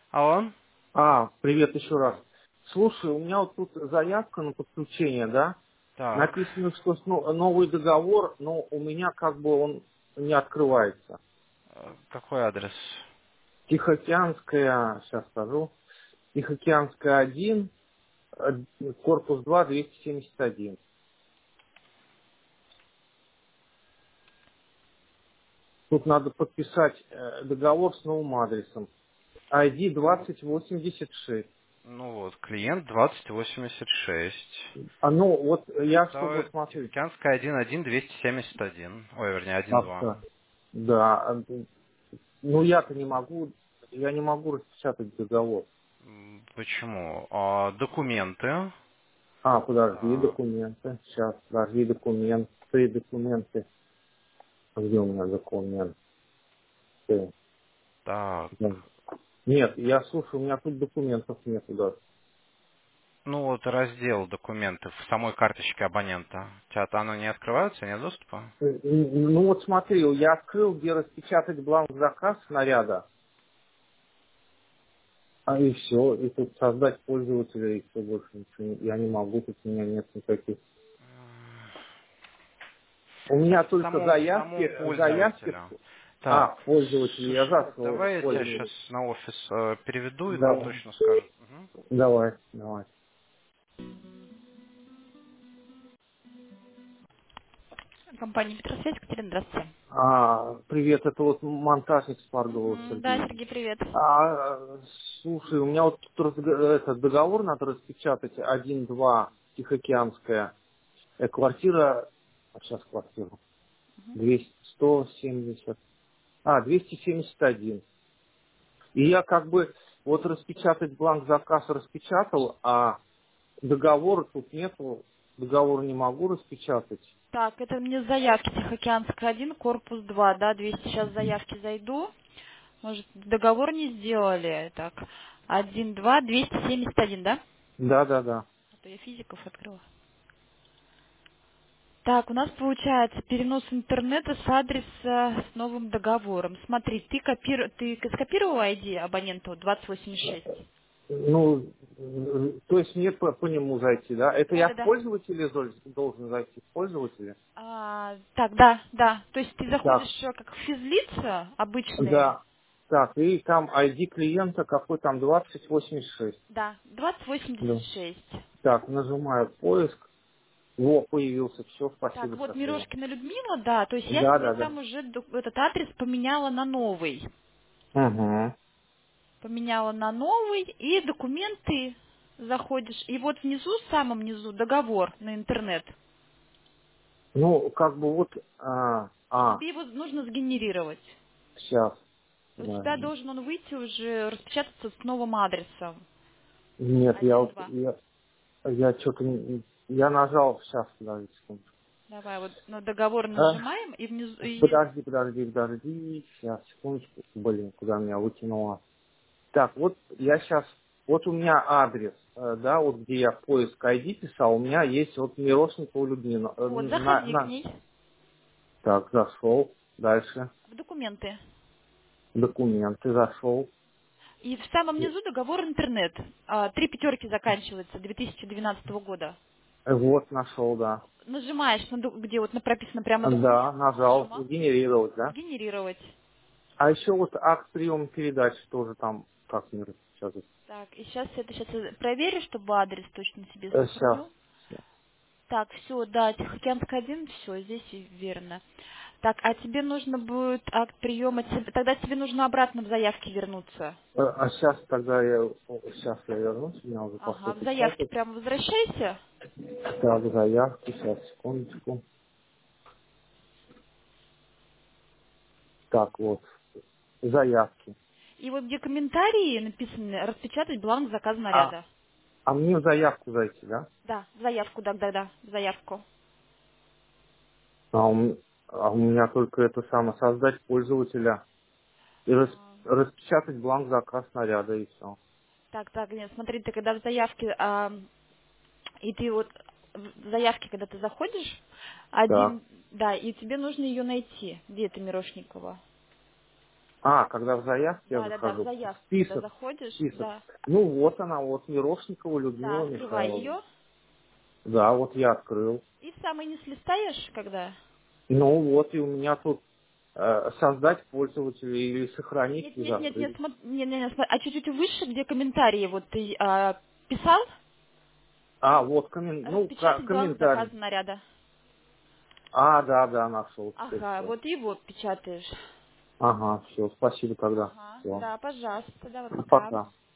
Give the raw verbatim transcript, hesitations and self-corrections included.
Алло? А, привет еще раз. Слушай, у меня вот тут заявка на подключение, да? Так. Написано, что с- ну, новый договор, но у меня как бы он не открывается. Э, Какой адрес? Тихоокеанская, сейчас скажу, Тихоокеанская один, э, корпус два, двести семьдесят один. Тут надо подписать э, договор с новым адресом. ай ди двадцать восемьдесят шесть. Ну вот, клиент двадцать восемьдесят шесть. А ну вот я чтобы Это смотреть. Тихоокеанская один один двести семьдесят один. Ой, вернее, один два. Так-то. Да, э, ну я-то не могу, я не могу распечатать договор. М, Почему? А, документы. А, подожди, А, документы. Сейчас, подожди, документы, документы. Где у меня документы? так. Да. Нет, я слушаю, у меня тут документов нет, да. Ну вот раздел документы в самой карточке абонента. У тебя оно не открывается, нет доступа? Э, н- Ну вот смотри, я открыл, где распечатать бланк заказ снаряда, а и все, и тут создать пользователя, и все больше ничего. не- Я не могу, тут у меня нет никаких. У меня В только самом, в самом заявки, заявки, пользователя. Так, а, пользователь, я слушай, зашел в давай я тебя сейчас пользователь. на офис э, переведу, и нам Да, точно скажут. Мгм. давай, давай. Компания Петросвязь, Екатерина, здравствуйте. А, привет, это вот монтажник Спаргова Мгм. Да, Сергей. Сергей, привет. А, слушай, у меня вот тут разг- этот договор надо распечатать, один-два, Тихоокеанская. Э, квартира, а сейчас квартира, двести, сто семьдесят, а, двести семьдесят один. И я как бы вот распечатать бланк заказа распечатал, а договора тут нету, договор не могу распечатать. Так, это мне заявки Тихоокеанская один, корпус два, да, двести сейчас заявки зайду. Может, договор не сделали. Так, один, два, двести семьдесят один, да? Да, да, да. А то я физиков открыла. Так, у нас получается перенос интернета с адреса с новым договором. Смотри, ты, копиру... ты скопировал ай ди абонента двадцать восемьдесят шесть? Ну, э, то есть мне по, по нему зайти, да? Это Да, я да, в да. пользователе дол- должен зайти, в пользователя? А, так, да, да. То есть ты Так, заходишь э, как физлица обычные. да. Так, и там ай ди клиента какой там двадцать восемьдесят шесть. Да, двадцать восемьдесят Да. шесть. Так, нажимаю поиск. Во, появился. Все, Так, спасибо, вот София. Мирошкина Людмила, да, то есть я Да, тебе да, да. там уже ду- этот адрес поменяла на новый. Угу. Поменяла на новый, и документы заходишь. И вот внизу, в самом низу, договор на интернет. Ну, как бы вот, а, И а, тебе его нужно сгенерировать. сейчас. У тебя должен он выйти уже, распечататься с новым адресом. Нет, я вот, Один-два. я, я что-то, не- я нажал, сейчас, подожди секунду. Давай, вот на договор А? нажимаем, и внизу... И... Подожди, подожди, подожди. Сейчас, секундочку. Блин, куда меня выкинуло. Так, вот я сейчас... Вот у меня адрес, э, да, вот где я поиск ай ди писал, у меня есть вот Мирошникова Людмила. Э, Вот, На, заходи к на... ней Так, зашел. Дальше. в документы. Документы, зашел. И в самом низу договор интернет. А, Три пятерки заканчивается, две тысячи двенадцатого года. Э, Вот, нашел, да. Нажимаешь, на ду- где вот на- прописано прямо Да, документ, нажал. нажимал, Генерировать, да. генерировать. А еще вот акт приема передач тоже там, как мне распечатать. Так, и сейчас это сейчас я проверю, чтобы адрес точно себе Сейчас. сохранил. Так, все, да, Тихоокеанский один, все, здесь и верно. Так, а тебе нужно будет акт приема, тебе- тогда тебе нужно обратно в заявке вернуться. А сейчас тогда я... Сейчас я вернусь, у меня уже Ага, пошел в заявке печатать. прямо возвращайся. Так, заявки, сейчас, секундочку. Так, вот, заявки. И вот где комментарии написаны, распечатать бланк заказа А, наряда. а мне в заявку зайти, да? Да, в заявку, да, да, да, в заявку. А у, м- а у меня только это самое, создать пользователя и рас- А, распечатать бланк заказ снаряда и все. Так, так, нет, смотри, ты когда в заявке, а, и ты вот в заявке, когда ты заходишь, Так, один, да, и тебе нужно ее найти. Где это Мирошникова? А, когда в заявке я Да, да, да, в захожу. заявке, когда Список. заходишь, Список. да. Ну вот она, вот Мирошникова Да, Людмила открывай Михайловна. ее. Да, вот я открыл. И в самый низ листаешь, когда... Ну вот, и у меня тут э, создать пользователя или сохранить Нет, и нет, нет, нет, закрыть. смо- нет, нет, нет, смо- а чуть-чуть выше, где комментарии, вот ты а, писал, А, вот коммен... ну, ко- распечатать бланк комментарий. заказа наряда. А, да, да, нашел. Все, Ага, все. вот его печатаешь. Ага, все, спасибо тогда. Ага, Все. да, пожалуйста, да, вот пока. Пока.